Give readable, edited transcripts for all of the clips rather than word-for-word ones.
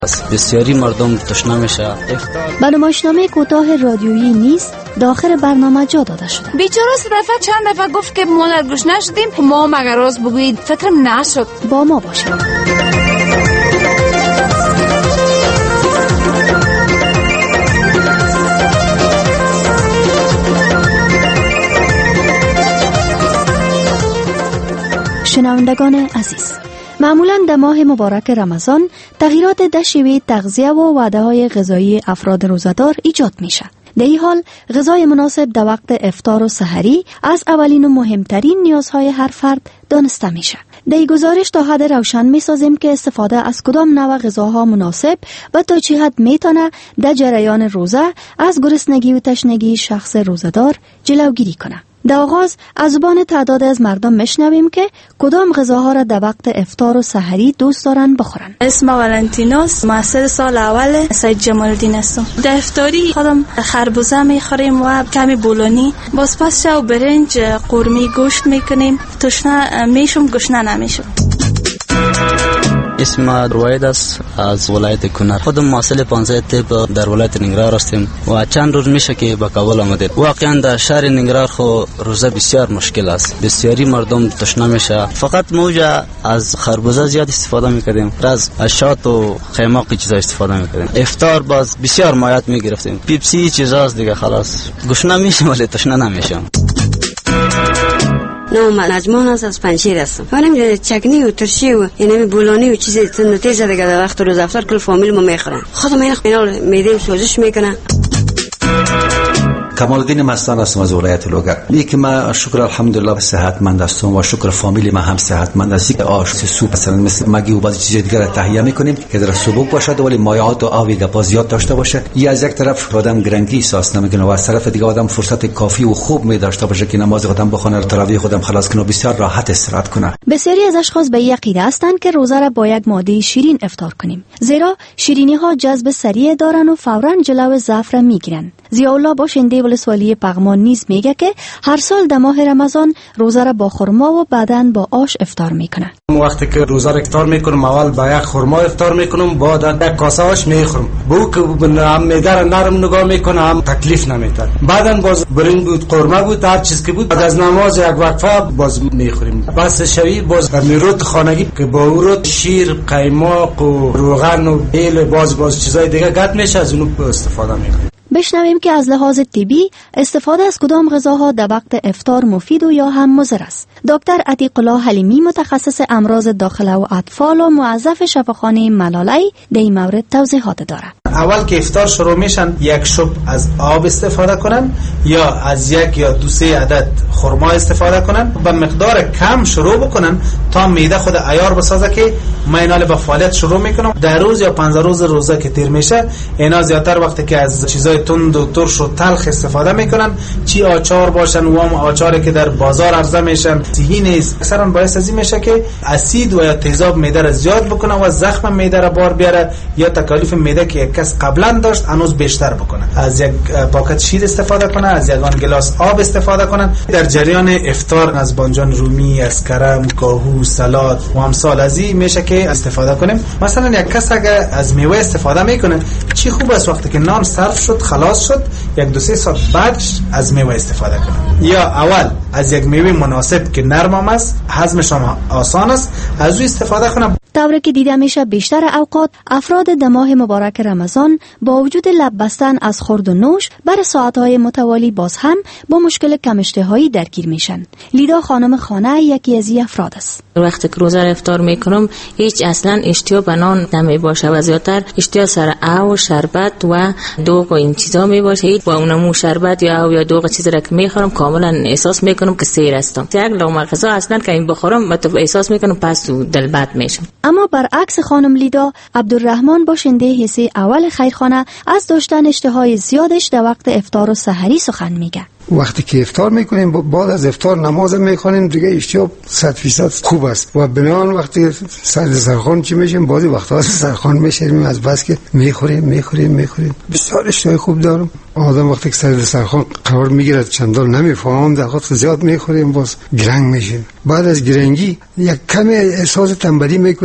بسیاری مردم تشنه میشه. به نمایشنامه کوتاه رادیویی نیز داخل برنامه جا داده شده. بیچاره دفعه چند دفعه گفت که ما در گوش نشدیم. ما مگر راست بگویید فکرم نشد. با ما باشید. شنوندگان عزیز، معمولاً در ماه مبارک رمضان تغییرات در شیوه تغذیه و وعده‌های غذایی افراد روزه‌دار ایجاد میشه. در این حال غذای مناسب در وقت افطار و سحری از اولین و مهمترین نیازهای هر فرد دانسته میشه. در این گزارش تا حد روشن میسازیم که استفاده از کدام نوع غذاها مناسب و تا چه حد میتونه در جریان روزه از گرسنگی و تشنگی شخص روزه‌دار جلوگیری کنه. در آغاز از زبان تعداد از مردم میشنویم که کدام غذاها را در وقت افطار و سحری دوست دارن بخورن. اسم والنتینوس، محصل سال اول سید جمال الدین هستم. در افطاری خودم خربوزه میخوریم و کمی بولونی، باز پس و برنج، قرمه گوشت میکنیم. تشنه میشم، گشنه نمیشم. اسم روید است، از ولایت کنر. خودم محصل 15 طب در ولایت ننگرهار هستم و چند روز میشه که به کابل آمدیم. واقعا در شهر ننگرهار خو روزه بسیار مشکل است. بسیاری مردم تشنه میشه. فقط موجه از خربوزه زیاد استفاده میکردیم. از شات و قیماق چیزا استفاده میکردیم. افطار باز بسیار مایات میگرفتیم. پیپسی چیزاست دیگه، خلاص گشنه میشم ولی تشنه نمیشم. نام نجمان از پنجشیر هستم. من چکنی و ترشی و اینمی بولانی و چیز تیز دیگه در وقت روز افطار کل فامیل ما میخورن. خودم اینا میدیم سوزش میکنه. کمال الدین مستان هستم از ولایت لوگر. لیکن ما شکر الحمدلله صحتمند هستم و شکر فامیلی ما هم صحتمند است. آش سوپ مثلا مثل مگی و بعضی چیز دیگه تهیه میکنیم که در سبوک باشه ولی مایعات و آبی گپا زیاد داشته باشه. یا از یک طرف آدم گرنگی احساس نمیکنه و از طرف دیگه آدم فرصت کافی و خوب می داشته باشه که نماز خودم بخونه، تراویح خودم خلاص کنه، بسیار راحت استراحت کنه. بسیاری از اشخاص به این عقیده هستند که روزه را با یک ماده شیرین افطار کنیم، زیرا شیرینی ها جذب سریع دارن و فوراً جلو ضعف را میگیرن. ضیاءالله باشنده ولسوالی پغمان نیز میگه که هر سال در ماه رمضان روزه را با خرما و بعداً با آش افطار میکنه. وقتی که روزه را افطار میکنم اول با یک خرما افطار میکنم، بعد یک کاسه آش میخورم. بو که هم معده را نرم نگاه میکنه، هم تکلیف نمیتر. بعداً باز برنج بود، قرمه بود، هر چیز که بود. بعد از نماز یک وقفه باز میخوریم. بس شوی باز در میروت خانگی که با اورد شیر، قیماق و روغن و بیل باز چیزای دیگه گت میشه، از اونو استفاده میکنیم. بشنویم که از لحاظ طبی استفاده از کدام غذاها در وقت افطار مفید و یا هم مضر است. دکتر عتیق الله حلیمی متخصص امراض داخله و اطفال و موظف شفاخانه ملالی در این مورد توضیحات دارد. اول که افطار شروع میشن یک شب از آب استفاده کنن یا از یک یا دو سه عدد خرما استفاده کنن، با مقدار کم شروع بکنن تا معده خود عیار بسازه که ما اینا به فعالیت شروع میکنم. در روز یا 15 روز روزه که تیر میشه اینا زیادتر وقتی که از چیزای تند و ترش و تلخ استفاده میکنن، چی آچار باشن و هم آچاری که در بازار عرضه میشن صحی نیست. اکثرا باعث از این میشه که اسید و یا تیزاب معده را زیاد بکنه و زخم معده را بار بیاره یا تکالیف معده که یک کس قبلا داشت هنوز بیشتر بکنه. از یک پاکت شیر استفاده کنه، از یک گلاس آب استفاده کنن. در جریان افطار از بانجان رومی، از کرم، کاهو، سالاد و امثال از این میشه که استفاده کنیم. مثلا یک کس اگه از میوه استفاده میکنه چی خوب است وقتی که نان صرف شد خلاص شد یک دو سه ساعت بعدش از میوه استفاده کنه، یا اول از یک میوه مناسب که نرم است، هضمش هم آسان است، از او استفاده کنه. طوری که دیده میشه بیشتر اوقات افراد در ماه مبارک رمضان با وجود لب بستن از خورد و نوش بر ساعتهای متوالی باز هم با مشکل کم اشتهایی درگیر میشن. لیدا خانم خانه یکی از این افراد است. وقتی که روزه افطار میکنم هیچ اصلا اشتها به نان نمی باشه و زیادتر اشتها سر او شربت و دوغ و این چیزا می باشه. هیچ با اونمو شربت یا او یا دوغ چیزی را که میخورم کاملا احساس میکنم که سیر هستم. یک لقمه غذا اصلا که این بخورم من تو احساس میکنم پس دلبد میشم. اما برعکس خانم لیدا، عبدالرحمن باشنده حصه اول خیرخانه از داشتن اشتهای زیادش در وقت افطار و سحری سخن میگه. وقتی که افطار میکنیم بعد از افطار نماز میخونیم دیگه اشتها 100% خوب است و بنان وقتی سر سرخوان چی میشیم بعضی وقتا سرخوان میشیم از بس که میخوریم بسیار اشتهای خوب دارم. آدم وقتی که سر سرخوان قرار میگیرد چندان نمیفهمم در خاطر زیاد میخوریم باز گرنگ میشیم. بعد از گرنگی یک کمی احساس تنبلی میکنیم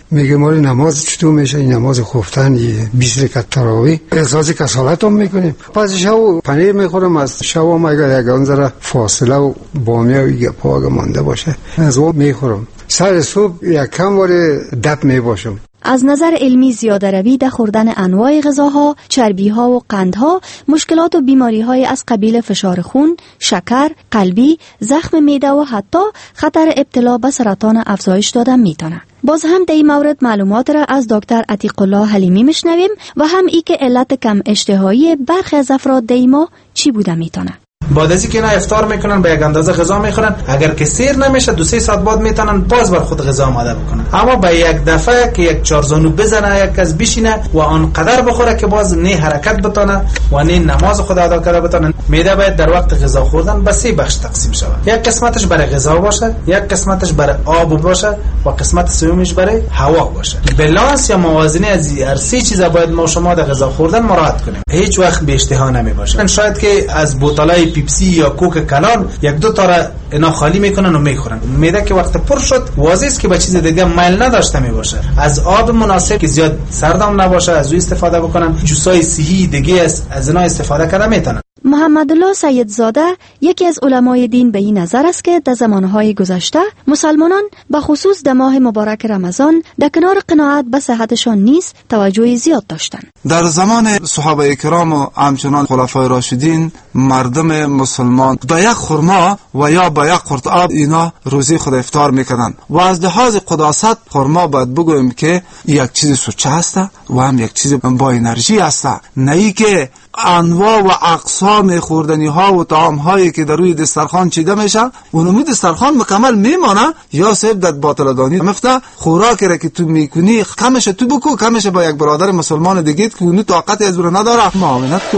میگه مال نماز چطور میشه؟ نماز خفتن 20 رکعت تراویح احساس کسالت هم میکنیم. پس شب پنیر میخورم، از شب هم اگر یکان ذره فاصله و بامیه و گپا اگر مانده باشه از اون میخورم. سر صبح یک کم بار دب میباشم. از نظر علمی زیاده روی در خوردن انواع غذاها، چربیها و قندها مشکلات و بیماری‌های از قبیل فشار خون، شکر، قلبی، زخم معده و حتی خطر ابتلا به سرطان افزایش داده میتونه. باز هم در این مورد معلومات را از دکتر عتیق الله حلیمی میشنویم و هم ای که علت کم اشتهایی برخی از افراد در ما چی بوده میتونه. بعد از اینکه اینا افطار میکنن به یک اندازه غذا میخورن، اگر که سیر نمیشه 2-3 ساعت بعد میتونن باز بر خود غذا آماده بکنن. اما به یک دفعه که یک چارزانو بزنه، یک کس بشینه و آنقدر بخوره که باز نه حرکت بتونه و نه نماز خود ادا کرده بتونه، معده باید در وقت غذا خوردن به 3 بخش تقسیم شود. یک قسمتش برای غذا باشه، یک قسمتش برای آب باشه و قسمت سومش برای هوا باشه. بالانس یا موازنه از هر 3 چیز باید ما شما در غذا خوردن مراعات کنیم. هیچ وقت به اشتها نمیباشه. شاید که از بوتلای پیپسی یا کوک کلان 1-2 تا را اینا خالی میکنن و میخورن. معده که وقت پر شد واضح است که به چیز دیگه میل نداشته میباشه. از آب مناسب که زیاد سردم نباشه از او استفاده بکنن. جوسای صحی دیگه از اینا استفاده کنه میتونن. محمد الله سیدزاده یکی از علمای دین به این نظر است که در زمانهای گذشته مسلمانان به خصوص در ماه مبارک رمضان در کنار قناعت به صحتشان نیز توجه زیاد داشتند. در زمان صحابه کرام و همچنان خلفای راشدین مردم مسلمان با یک خرما و یا با یک قرط آب اینا روزی خود افطار میکنن و از لحاظ قداست خرما باید بگویم که یک چیز سوچه هست و هم یک چیز با انرژی هست، نه ای که انواع و اقسام خوردنی ها و طعام هایی که در روی دسترخوان چیده میشه اونمو دسترخوان مکمل میمانه یا صرف در باطل دانی مفته خوراکی را که تو میکنی کمش تو بکو، کمش با یک برادر مسلمان دیگه که اونو طاقت از برو نداره معاونت کو.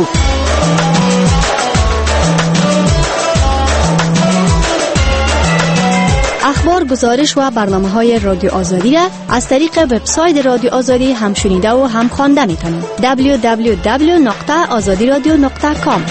اخبار، گزارش و برنامه‌های رادیو آزادی را از طریق وبسایت رادیو آزادی هم شنیده و هم خوانده می‌تونید. www.azadiradio.com.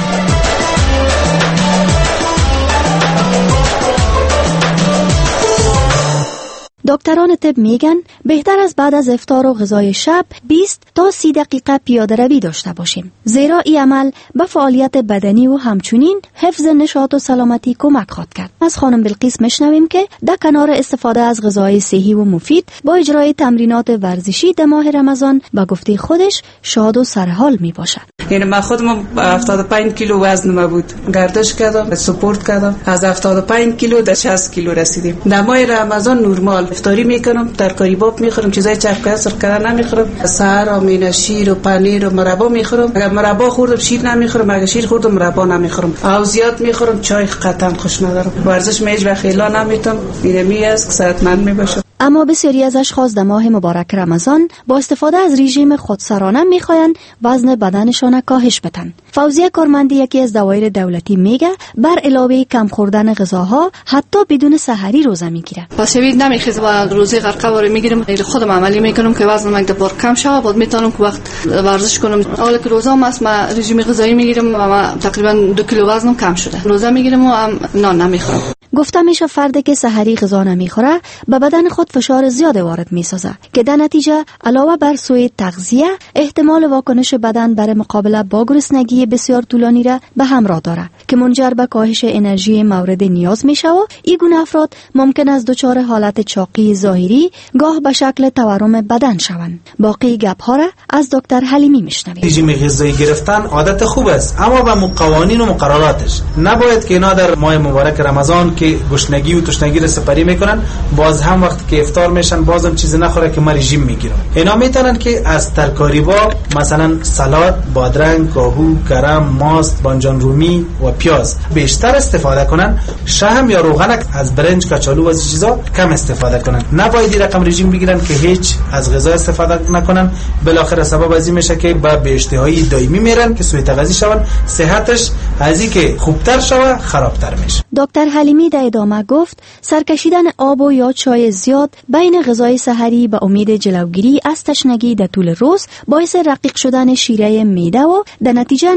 دکتران طب میگن بهتر از بعد از افطار و غذای شب 20 تا 30 دقیقه پیاده روی داشته باشیم، زیرا این عمل به فعالیت بدنی و همچنین حفظ نشاط و سلامتی کمک خواهد کرد. از خانم بلقیس میشنویم که در کنار استفاده از غذای صحی و مفید با اجرای تمرینات ورزشی در ماه رمضان به گفته خودش شاد و سرحال میباشد. یعنی من خودم 75 کیلو وزنم بود، گردش کردم، سپورت کردم، از 75 کیلو در 60 کیلو رسیدیم. در ماه رمضان نورمال افطاری میکنم، ترکاری باب میخورم، چیزای چرب کسر کردن نمیخورم، سحر آمینه شیر و پنیر و مربا میخورم. اگر مربا خوردم شیر نمیخورم، اگر شیر خوردم مربا نمیخورم. او زیاد میخورم، چای قطعا خوش ندارم. ورزش میج و خیلا نمیتونم، اینمی است که صحتمند میباشم. اما بسیاری از اشخاص در ماه مبارک رمضان با استفاده از رژیم خودسرانه میخواین وزن بدنشان کاهش بدن. فوزیه کارمندی یکی از دوایر دولتی میگه بر علاوه کم خوردن غذاها حتی بدون سحری روزه میگیره. پس وید نمیخیزم و روزه غرقه واره میگیرم، خودم عملی میکنم که وزنم یک بار کم شه، بعد میتونم که وقت ورزش کنم. حالا که روزه است ما رژیم غذایی میگیرم و ما تقریبا 2 کیلو وزنم کم شده. روزه میگیرم و نان نمیخورم. گفته میشه فردی که سحری غذا نمیخوره به بدن خود فشار زیاد وارد میسازه که در نتیجه علاوه بر سوء تغذیه احتمال واکنش بدن برای مقابله با گرسنگی بسیار طولانی را به همراه داره که منجر به کاهش انرژی مورد نیاز میشه و این گونه افراد ممکن است دچار حالت چاقی ظاهری گاه به شکل تورم بدن شوند. باقی گپ ها را از دکتر حلیمی میشنویم. رژیم غذایی گرفتن عادت خوب است، اما با قوانین و مقرراتش. نباید که اینا در ماه مبارک رمضان که گشنگی و تشنگی را سپری میکنن باز هم وقت که افطار میشن بازم چیز نخوره که ما رژیم میگیرم. اینا میتونن که از ترکاری با مثلا سالاد، بادرنگ، کاهو، کرم، ماست، بانجان رومی و پیاز بیشتر استفاده کنن. شهم یا روغنک از برنج، کچالو و از چیزا کم استفاده کنن. نباید این رقم رژیم بگیرن که هیچ از غذا استفاده نکنن. بالاخره سبب از این میشه که به اشتهایی دائمی میرن که سوء تغذیه شون، صحتش از این که خوبتر شوه خرابتر میشه. دکتر حلیمی در ادامه گفت سرکشیدن آب و یا چای زیاد بین غذای سحری به امید جلوگیری از تشنگی در طول روز باعث رقیق شدن شیره معده و در نتیجه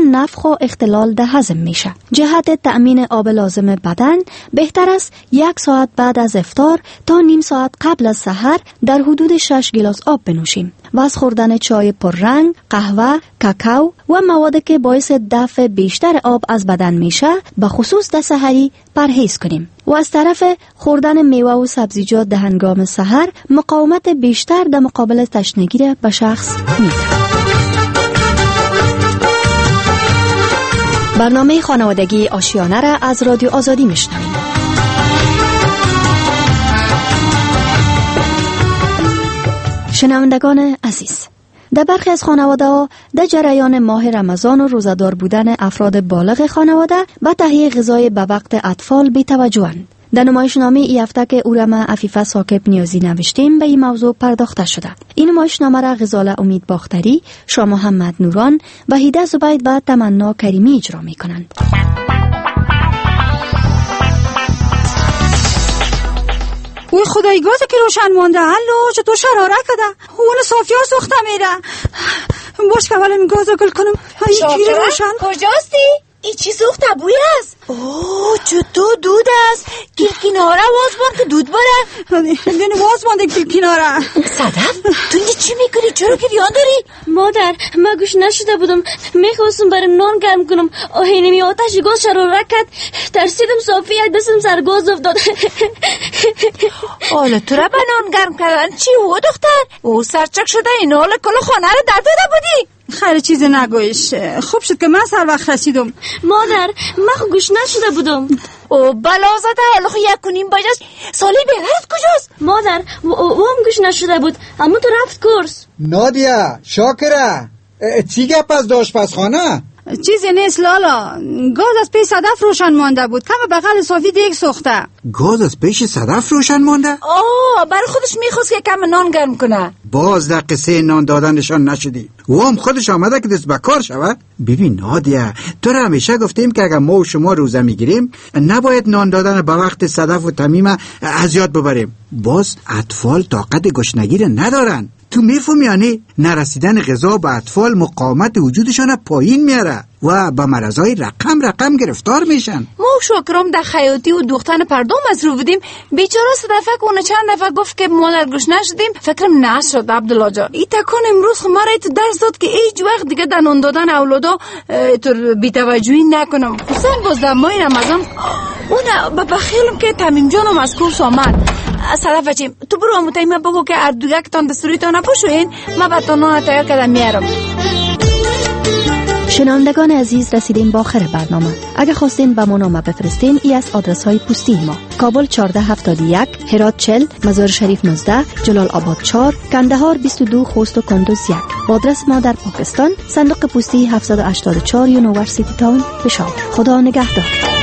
نفخ و اختلال در هضم میشه. جهت تأمین آب لازم بدن بهتر است 1 ساعت بعد از افطار تا نیم ساعت قبل از سحر در حدود 6 گیلاس آب بنوشیم و از خوردن چای پررنگ، قهوه، کاکائو و موادی که باعث دفع بیشتر آب از بدن میشه به خصوص در سحری پرهیز کنیم و از طرف خوردن میوه و سبزیجات در هنگام سحر مقاومت بیشتر در مقابل تشنگی را به شخص میده. برنامه خانوادگی آشیانه را از رادیو آزادی میشنوید. شنوندگان عزیز، در برخی از خانواده‌ها در جریان ماه رمضان و روزه‌دار بودن افراد بالغ خانواده به تهیه غذای به وقت اطفال بی‌توجه‌اند. در نمایشنامه ای هفته که او را من عفیفه ثاقب نیازی نوشتیم به این موضوع پرداخته شده. این نمایشنامه را غزاله امید باختری، شاه محمد نوران و هیده زبید و تمنا کریمی اجرا می‌کنند. اوی خدای گازه که روشن مانده. هلو چطور شراره کده؟ اون صافیا سوخته میره. باش که اول گازو گل کنم. شاکره کجاستی؟ ای چی سوخته بوی است؟ اوه چطور دود است؟ گل کناره واز بان که دود بره. یعنی واز بانده گل کناره. صدف تو اینجا چی میکنی؟ چرا گریان داری؟ مادر من گوش نشده بودم، میخواستم برم نان گرم کنم، آهینمی آتش گاز شراره کرد، ترسیدم صافی یک دستم سر گاز افتاد. حالا تو را به نان گرم کردن چی هو دختر؟ او سرچک شده این حال کل خانه رو در داده بودی؟ خیلی چیز نگویش. خوب شد که من سر وقت رسیدم. مادر من گوش نشده بودم. او بلا زده حالا خو 1.5 بجاست. سالی بهرت کجاست؟ مادر او هم گوش نشده بود اما تو رفت کورس. نادیا شاکره چی گپ از آشپزخانه؟ چیزی نیست لالا، گاز از پیش صدف روشن مانده بود، کم بغل صافی دیگ سوخته. گاز از پیش صدف روشن مانده؟ برای خودش میخواست که کم نان گرم کنه. باز در قصه نان دادنشان نشدی. او هم خودش آمده که دست بکار شود. ببین نادیا، تو را همیشه گفتیم که اگر ما و شما روزه میگیریم نباید نان دادن به وقت صدف و تمیم از یاد ببریم. باز اطفال طاقت گشنگی ندارن. تو میفهمی یعنی نرسیدن غذا به اطفال مقاومت وجودشان پایین میاره و به مرضای رقم گرفتار میشن. ما شکرم در خیاطی و دوختن پردو مصروف بودیم. بیچاره صدفک اون چند دفعه گفت که مادر گوش نشدیم. فکرم نشد عبدالله جان. ای تکان امروز ما را درس داد که هیچ وقت دیگه در نان دادن اولادا تو بی‌توجهی نکنم. خصوصا باز در ماه رمضان اون بخیلم که تمیم جانم از کورس آمد. صدف بچیم تو برو متایمه بگو که اردوگه که تان دستوری تا نپوشوین، ما با تا نان تایر کردم میارم. شنوندگان عزیز رسیدیم با آخر برنامه. اگه خواستین به ما نامه بفرستین ای از آدرس های پستی ما: کابل 1471، هرات 40، مزار شریف 19، جلال آباد 4، کندهار 22، خوست و کندوز 1. آدرس ما در پاکستان صندوق پستی 784 یونیورسیتی تاون پشاور. خدا نگهدار.